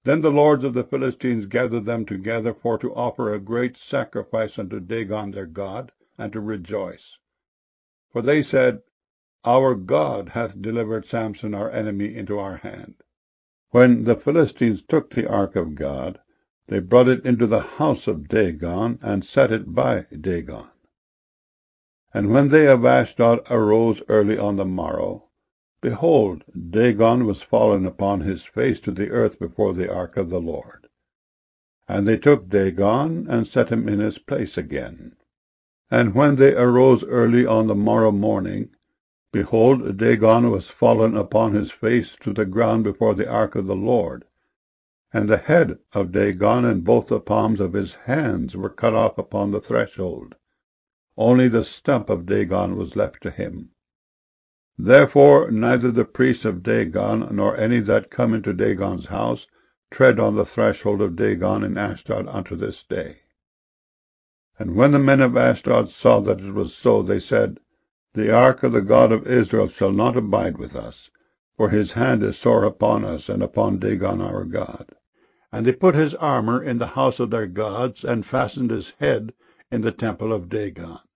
Then the lords of the Philistines gathered them together for to offer a great sacrifice unto Dagon their god, and to rejoice. For they said, Our God hath delivered Samson our enemy into our hand. When the Philistines took the ark of God, they brought it into the house of Dagon, and set it by Dagon. And when they of Ashdod arose early on the morrow, behold, Dagon was fallen upon his face to the earth before the ark of the Lord. And they took Dagon, and set him in his place again. And when they arose early on the morrow morning, behold, Dagon was fallen upon his face to the ground before the ark of the Lord. And the head of Dagon and both the palms of his hands were cut off upon the threshold. Only the stump of Dagon was left to him. Therefore neither the priests of Dagon, nor any that come into Dagon's house, tread on the threshold of Dagon in Ashdod unto this day. And when the men of Ashdod saw that it was so, they said, The ark of the God of Israel shall not abide with us, for his hand is sore upon us, and upon Dagon our God. And they put his armor in the house of their gods, and fastened his head in the temple of Dagon.